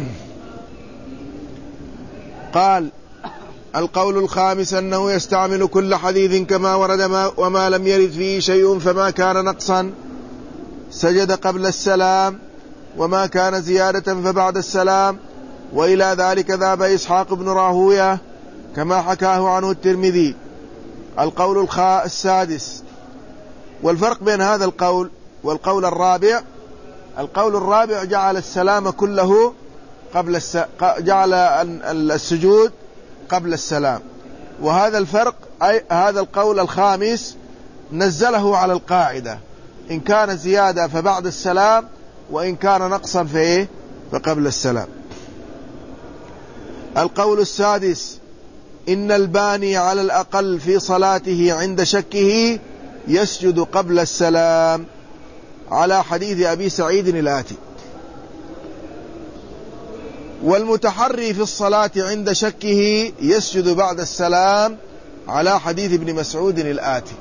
[SPEAKER 2] قال: القول الخامس أنه يستعمل كل حديث كما ورد، ما وما لم يرد فيه شيء فما كان نقصا سجد قبل السلام، وما كان زيادة فبعد السلام، وإلى ذلك ذهب إسحاق بن راهوية كما حكاه عنه الترمذي. القول السادس، والفرق بين هذا القول والقول الرابع: القول الرابع جعل السلام كله قبل الس... جعل السجود قبل السلام، وهذا الفرق أي هذا القول الخامس نزله على القاعدة: إن كان زيادة فبعد السلام، وإن كان نقصا فإيه فقبل السلام. القول السادس: إن الباني على الأقل في صلاته عند شكه يسجد قبل السلام، على حديث أبي سعيد الآتي. والمتحري في الصلاة عند شكه يسجد بعد السلام، على حديث ابن مسعود الآتي.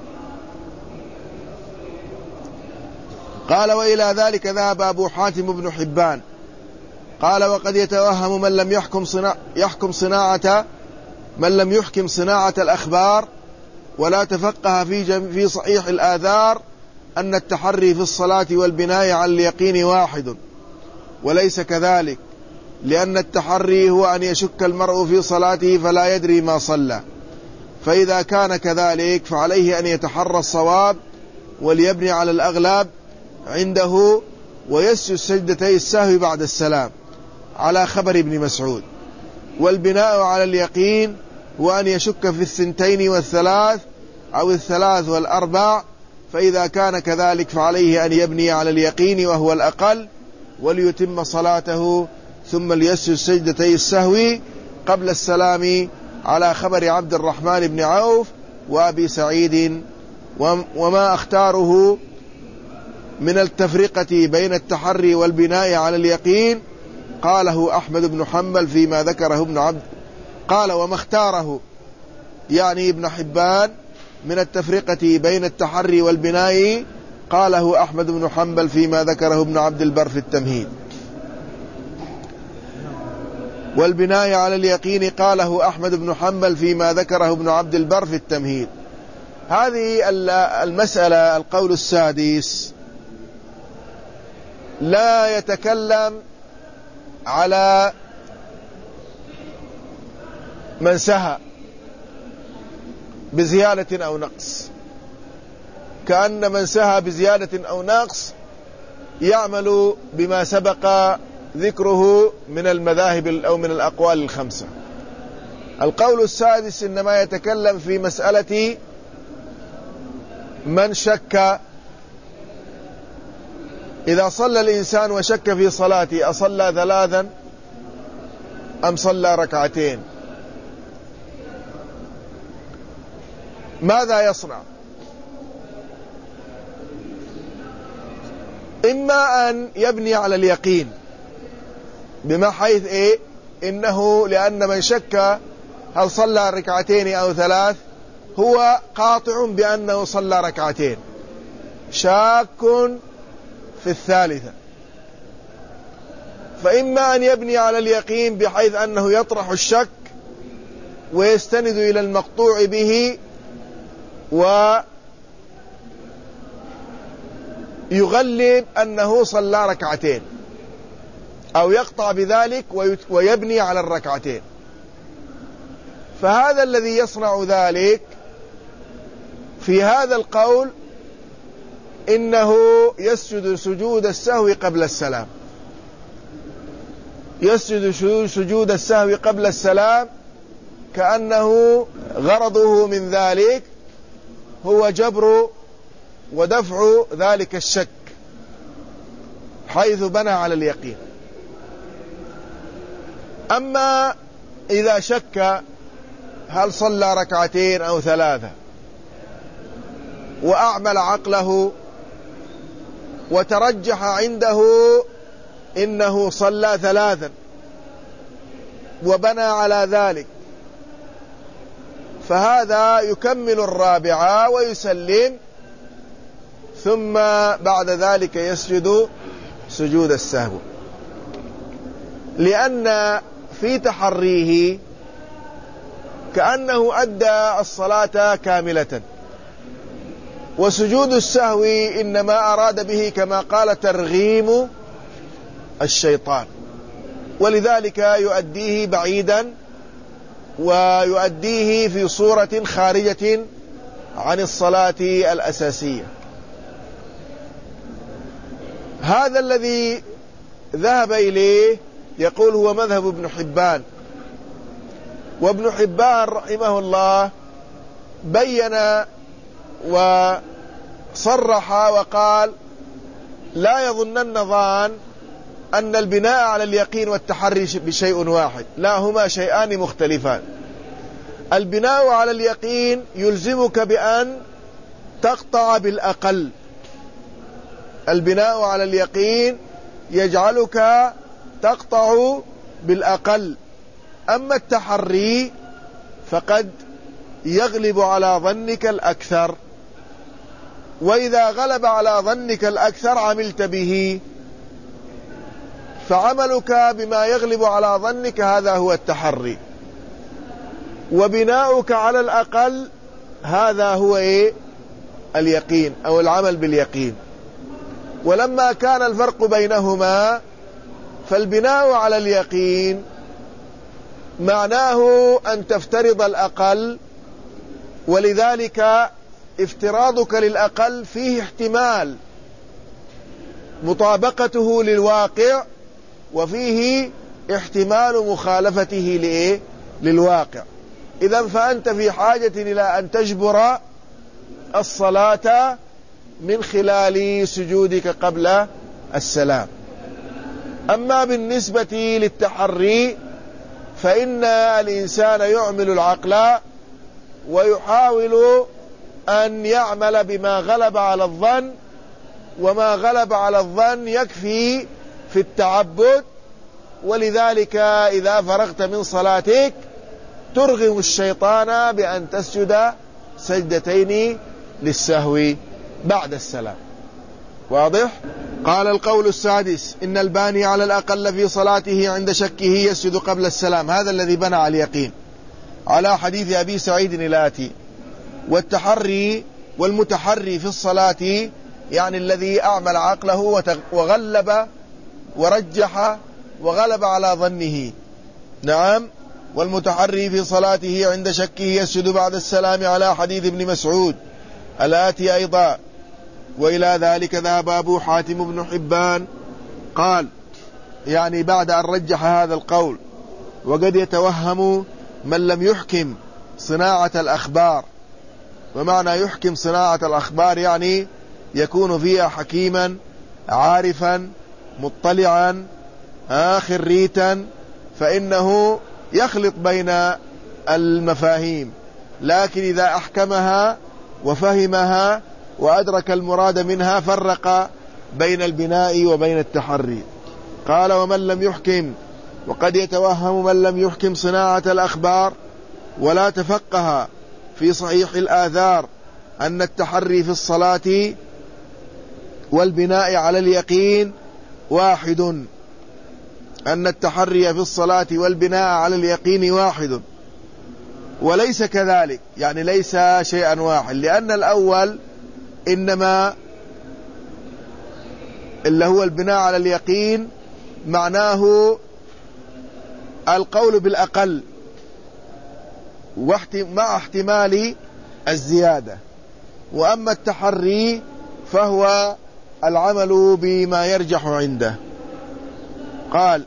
[SPEAKER 2] قال: وإلى ذلك ذهب أبو حاتم بن حبان. قال: وقد يتوهم من لم يحكم صناعة يحكم صناعة من لم يحكم صناعة الأخبار ولا تفقه في في صحيح الآثار أن التحري في الصلاة والبناء على اليقين واحد، وليس كذلك، لأن التحري هو أن يشك المرء في صلاته فلا يدري ما صلى، فإذا كان كذلك فعليه أن يتحرى الصواب وليبني على الأغلب عنده ويسجد سجدتي السهو بعد السلام، على خبر ابن مسعود. والبناء على اليقين هو أن يشك في الثنتين والثلاث أو الثلاث والأربع، فإذا كان كذلك فعليه أن يبني على اليقين وهو الأقل وليتم صلاته، ثم ليسجد سجدتي السهو قبل السلام، على خبر عبد الرحمن بن عوف وأبي سعيد. وما اختاره من التفرقة بين التحري والبناء على اليقين قاله أحمد بن حنبل فيما ذكره ابن عبد قال وما اختاره يعني ابن حبان من التفرقة بين التحري والبناء قاله أحمد بن حنبل فيما ذكره ابن عبد البر في التمهيد. والبناء على اليقين قاله أحمد بن حنبل فيما ذكره ابن عبد البر في التمهيد. هذه المسألة القول السادس لا يتكلم على من سهى بزيادة أو نقص، كأن من سهى بزيادة أو نقص يعمل بما سبق ذكره من المذاهب أو من الأقوال الخمسة. القول السادس إنما يتكلم في مسألة من شك، إذا صلى الإنسان وشك في صلاته أصلى ثلاثا أم صلى ركعتين، ماذا يصنع؟ إما أن يبني على اليقين بما حيث إيه إنه لأن من شك هل صلى ركعتين أو ثلاث هو قاطع بأنه صلى ركعتين، شاك في الثالثة، فإما أن يبني على اليقين بحيث أنه يطرح الشك ويستند إلى المقطوع به ويغلب أنه صلى ركعتين، أو يقطع بذلك ويبني على الركعتين. فهذا الذي يصنع ذلك في هذا القول إنه يسجد سجود السهو قبل السلام، يسجد سجود السهو قبل السلام، كأنه غرضه من ذلك هو جبر ودفع ذلك الشك حيث بنى على اليقين. أما إذا شك هل صلى ركعتين أو ثلاثة وأعمل عقله وترجح عنده إنه صلى ثلاثا وبنى على ذلك، فهذا يكمل الرابعة ويسلم، ثم بعد ذلك يسجد سجود السهو، لأن في تحريه كأنه أدى الصلاة كاملة، وسجود السهو إنما أراد به كما قال ترغيم الشيطان، ولذلك يؤديه بعيدا ويؤديه في صورة خارجة عن الصلاة الأساسية. هذا الذي ذهب إليه يقول هو مذهب ابن حبان، وابن حبان رحمه الله بين وصرح وقال لا يظنن ظان أن البناء على اليقين والتحري بشيء واحد، لا، هما شيئان مختلفان. البناء على اليقين يلزمك بأن تقطع بالأقل، البناء على اليقين يجعلك تقطع بالأقل، أما التحري فقد يغلب على ظنك الأكثر، وإذا غلب على ظنك الأكثر عملت به، فعملك بما يغلب على ظنك هذا هو التحري، وبناؤك على الأقل هذا هو إيه؟ اليقين أو العمل باليقين. ولما كان الفرق بينهما فالبناء على اليقين معناه أن تفترض الأقل، ولذلك افتراضك للأقل فيه احتمال مطابقته للواقع، وفيه احتمال مخالفته لإيه؟ للواقع. إذن فأنت في حاجة إلى أن تجبر الصلاة من خلال سجودك قبل السلام. أما بالنسبة للتحري فإن الإنسان يعمل العقل ويحاول أن يعمل بما غلب على الظن، وما غلب على الظن يكفي في التعبد، ولذلك إذا فرغت من صلاتك ترغم الشيطان بأن تسجد سجدتين للسهو بعد السلام. واضح؟ قال القول السادس: إن الباني على الأقل في صلاته عند شكه يسجد قبل السلام، هذا الذي بنى على اليقين، على حديث أبي سعيد الآتي. والتحري والمتحري في الصلاة يعني الذي أعمل عقله وغلب ورجح وغلب على ظنه. نعم. والمتحري في صلاته عند شكه يسجد بعد السلام على حديث ابن مسعود الآتي أيضا. وإلى ذلك ذهب أبو حاتم بن حبان، قال يعني بعد أن رجح هذا القول: وقد يتوهم من لم يحكم صناعة الأخبار. ومعنى يحكم صناعة الأخبار يعني يكون فيها حكيما عارفا مطلعا خريتا، فإنه يخلط بين المفاهيم، لكن إذا أحكمها وفهمها وأدرك المراد منها فرق بين البناء وبين التحري. قال: ومن لم يحكم، وقد يتوهم من لم يحكم صناعة الأخبار ولا تفقه في صحيح الآثار أن التحري في الصلاة والبناء على اليقين واحد، أن التحري في الصلاة والبناء على اليقين واحد، وليس كذلك، يعني ليس شيئا واحد، لأن الأول إنما اللي هو البناء على اليقين معناه القول بالأقل مع احتمال الزيادة، وأما التحري فهو العمل بما يرجح عنده. قال: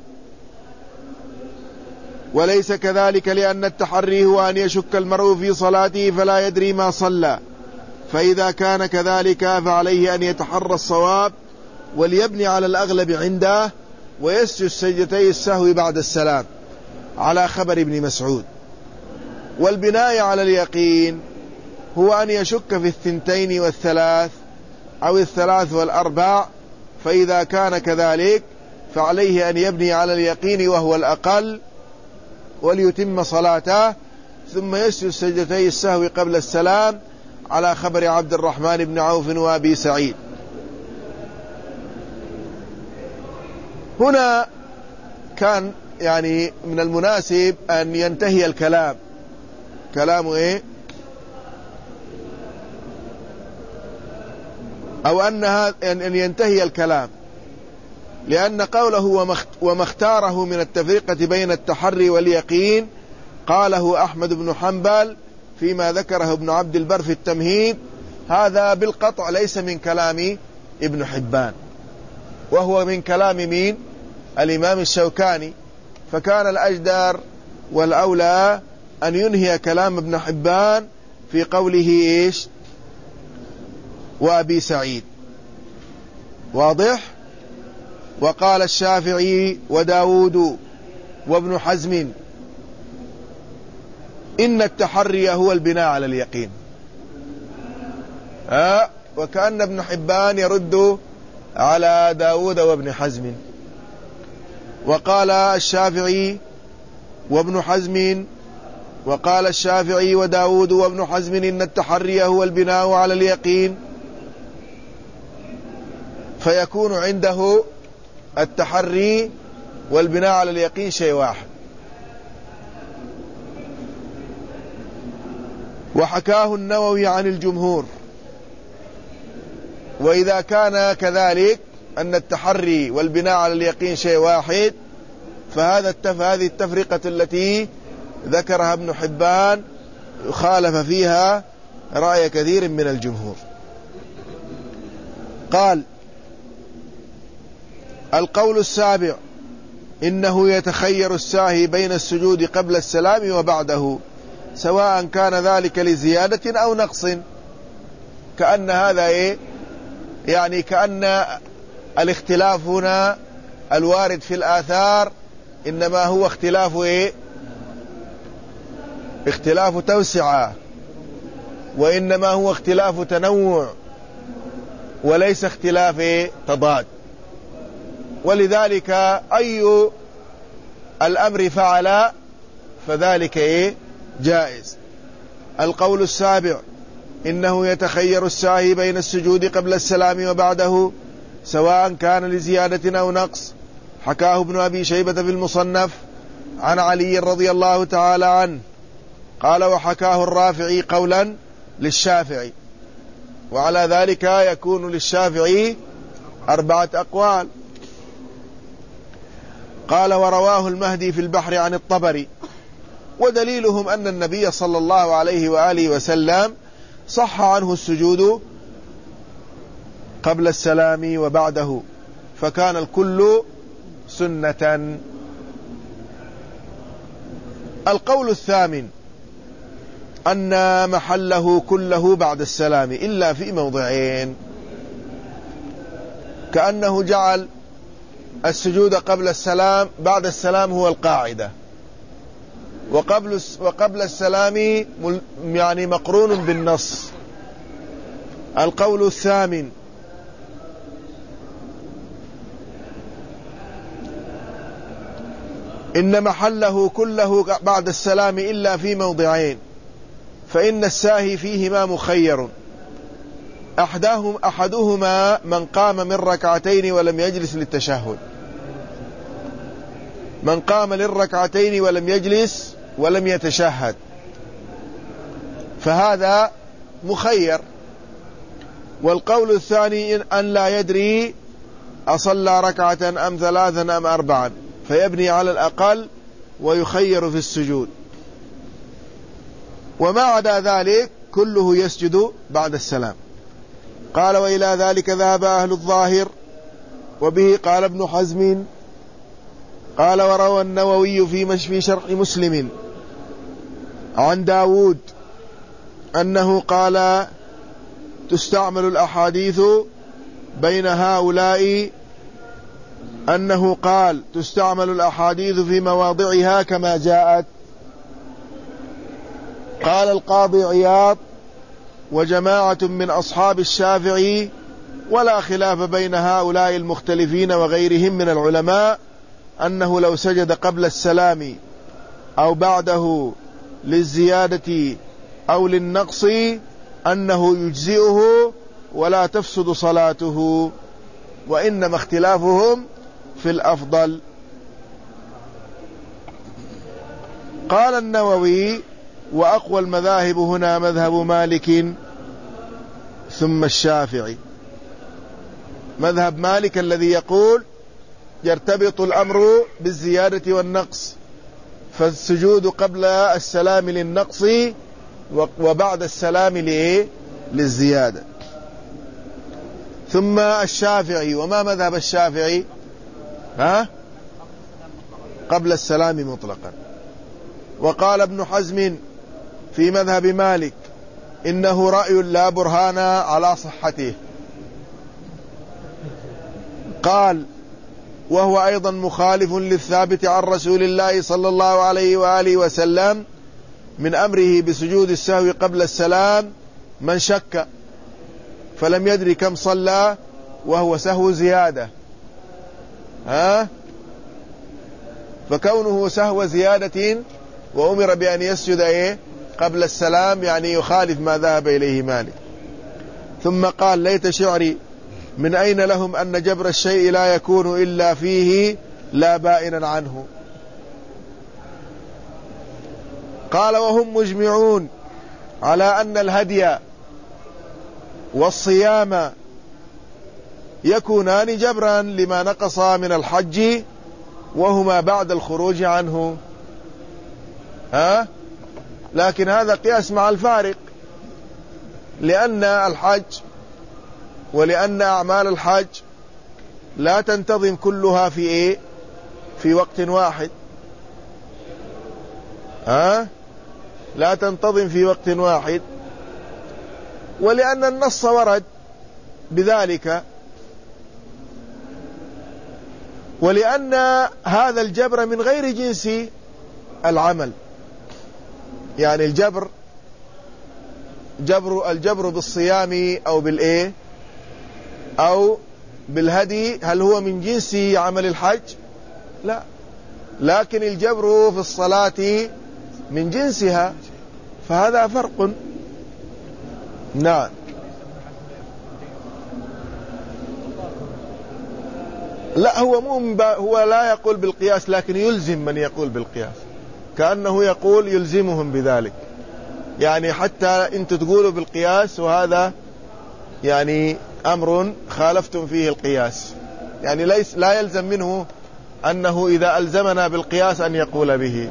[SPEAKER 2] وليس كذلك، لأن التحري هو أن يشك المرء في صلاته فلا يدري ما صلى، فإذا كان كذلك فعليه أن يتحرى الصواب وليبني على الأغلب عنده ويسجد سجدتي السهو بعد السلام على خبر ابن مسعود. والبناء على اليقين هو أن يشك في الثنتين والثلاث أو الثلاث والأربع، فإذا كان كذلك فعليه أن يبني على اليقين وهو الأقل وليتم صلاته، ثم يسجد سجدتي السهو قبل السلام على خبر عبد الرحمن بن عوف وأبي سعيد. هنا كان يعني من المناسب أن ينتهي الكلام. كلامه إيه؟ أو أنها أن ينتهي الكلام، لأن قوله وما اختاره من التفرقة بين التحري واليقين قاله أحمد بن حنبل فيما ذكره ابن عبد البر في التمهيد، هذا بالقطع ليس من كلام ابن حبان، وهو من كلام مين؟ الإمام الشوكاني. فكان الأجدر والأولى أن ينهي كلام ابن حبان في قوله إيش؟ وأبي سعيد. واضح؟ وقال الشافعي وداود وابن حزم إن التحري هو البناء على اليقين. آه وكأن ابن حبان يرد على داود وابن حزم. وقال الشافعي وابن حزم وقال الشافعي وداود وابن حزم إن التحري هو البناء على اليقين، فيكون عنده التحري والبناء على اليقين شيء واحد. وحكاه النووي عن الجمهور. وإذا كان كذلك أن التحري والبناء على اليقين شيء واحد، فهذا التف... هذه التفرقة التي ذكرها ابن حبان خالف فيها رأي كثير من الجمهور. قال: القول السابع إنه يتخير الساهي بين السجود قبل السلام وبعده، سواء كان ذلك لزيادة أو نقص. كأن هذا إيه؟ يعني كأن الاختلاف هنا الوارد في الآثار إنما هو اختلاف إيه؟ اختلاف توسعة، وإنما هو اختلاف تنوع، وليس اختلاف إيه؟ تضاد. ولذلك أي الأمر فعل فذلك إيه؟ جائز. القول السابع إنه يتخير الساهي بين السجود قبل السلام وبعده، سواء كان لزيادة أو نقص. حكاه ابن أبي شيبة في المصنف عن علي رضي الله تعالى عنه قال: وحكاه الرافعي قولا للشافعي. وعلى ذلك يكون للشافعي أربعة أقوال. قال: ورواه المهدي في البحر عن الطبري. ودليلهم أن النبي صلى الله عليه وآله وسلم صح عنه السجود قبل السلام وبعده، فكان الكل سنة. القول الثامن أن محله كله بعد السلام إلا في موضعين، كأنه جعل السجود قبل السلام بعد السلام هو القاعدة، وقبل وقبل السلام يعني مقرون بالنص. القول الثامن إن محله كله بعد السلام إلا في موضعين، فإن الساهي فيهما مخير، أحدهم أحدهما من قام من ركعتين ولم يجلس للتشهد. من قام للركعتين ولم يجلس ولم يتشهد، فهذا مخير. والقول الثاني أن لا يدري أصلى ركعة أم ثلاثا أم أربعا، فيبني على الأقل ويخير في السجود. وما عدا ذلك كله يسجد بعد السلام. قال وإلى ذلك ذهب أهل الظاهر، وبه قال ابن حزم. قال وروى النووي في مشفي شرح مسلم عن داود أنه قال تستعمل الأحاديث بين هؤلاء، أنه قال تستعمل الأحاديث في مواضعها كما جاءت. قال القاضي عياض وجماعة من أصحاب الشافعي ولا خلاف بين هؤلاء المختلفين وغيرهم من العلماء أنه لو سجد قبل السلام أو بعده للزيادة أو للنقص أنه يجزئه ولا تفسد صلاته، وإنما اختلافهم في الأفضل. قال النووي وأقوى المذاهب هنا مذهب مالك ثم الشافعي. مذهب مالك الذي يقول يرتبط الأمر بالزيادة والنقص، فالسجود قبل السلام للنقص وبعد السلام للزيادة. ثم الشافعي، وما مذهب الشافعي؟ ها؟ قبل السلام مطلقا. وقال ابن حزم في مذهب مالك إنه رأي لا برهان على صحته. قال وهو أيضا مخالف للثابت عن رسول الله صلى الله عليه وآله وسلم من أمره بسجود السهو قبل السلام من شك فلم يدري كم صلى وهو سهو زيادة، ها؟ فكونه سهو زيادة وأمر بأن يسجد إيه قبل السلام يعني يخالف ما ذهب إليه مالك. ثم قال ليت شعري من أين لهم أن جبر الشيء لا يكون إلا فيه لا بائنا عنه. قال وهم مجمعون على أن الهدي والصيام يكونان جبرا لما نقص من الحج وهما بعد الخروج عنه، ها؟ لكن هذا قياس مع الفارق، لأن الحج ولأن أعمال الحج لا تنتظم كلها في إيه؟ في وقت واحد، ها؟ لا تنتظم في وقت واحد، ولأن النص ورد بذلك، ولأن هذا الجبر من غير جنس العمل. يعني الجبر جبر الجبر بالصيام أو بالإيه أو بالهدي هل هو من جنس عمل الحج؟ لا، لكن الجبر في الصلاة من جنسها، فهذا فرق. نعم. لا، هو مو هو لا يقول بالقياس، لكن يلزم من يقول بالقياس، كأنه يقول يلزمهم بذلك. يعني حتى انتم تقولوا بالقياس وهذا يعني أمر خالفتم فيه القياس، يعني ليس لا يلزم منه أنه إذا ألزمنا بالقياس أن يقول به.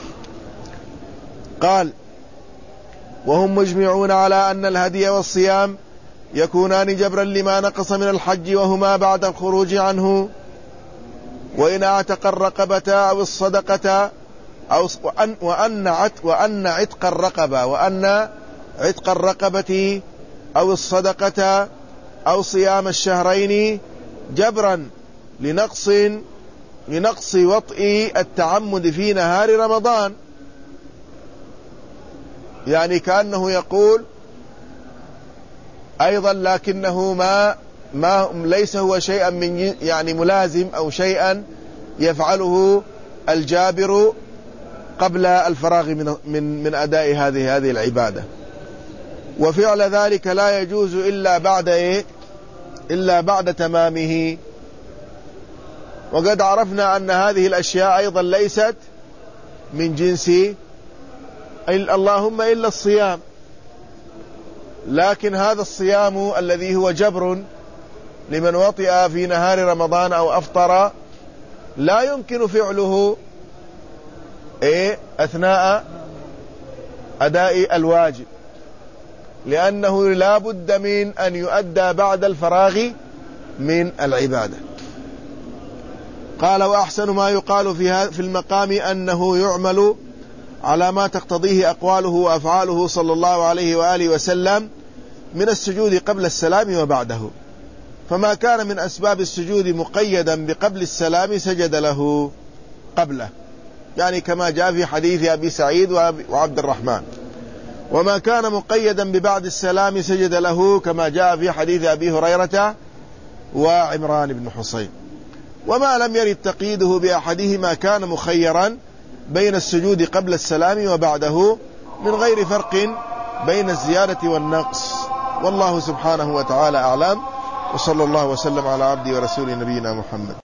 [SPEAKER 2] قال وهم مجمعون على أن الهدي والصيام يكونان جبرا لما نقص من الحج وهما بعد الخروج عنه، وإن اعتق الرقبة أو الصدقة أو وأن وأن عتق وأن عتق الرقبة وأن عتق الرقبة أو الصدقة أو صيام الشهرين جبرا لنقص لنقص وطئ التعمد في نهار رمضان. يعني كأنه يقول أيضا لكنه ما ما ليس هو شيئا من يعني ملازم أو شيئا يفعله الجابر قبل الفراغ من من من أداء هذه هذه العبادة، وفعل ذلك لا يجوز إلا بعد إيه إلا بعد تمامه. وقد عرفنا أن هذه الأشياء أيضا ليست من جنس اللهم إلا الصيام، لكن هذا الصيام الذي هو جبر لمن وطئ في نهار رمضان أو أفطر لا يمكن فعله إيه أثناء أداء الواجب، لأنه لا بد من أن يؤدى بعد الفراغ من العبادة. قال: وأحسن ما يقال في المقام أنه يعمل على ما تقتضيه أقواله وأفعاله صلى الله عليه وآله وسلم من السجود قبل السلام وبعده، فما كان من أسباب السجود مقيدا بقبل السلام سجد له قبله، يعني كما جاء في حديث أبي سعيد وعبد الرحمن. وما كان مقيدا ببعد السلام سجد له، كما جاء في حديث أبي هريرة وعمران بن حصين. وما لم يرد تقييده بأحدهما كان مخيرا بين السجود قبل السلام وبعده من غير فرق بين الزيادة والنقص. والله سبحانه وتعالى أعلم، وصلى الله وسلم على عبده ورسوله نبينا محمد.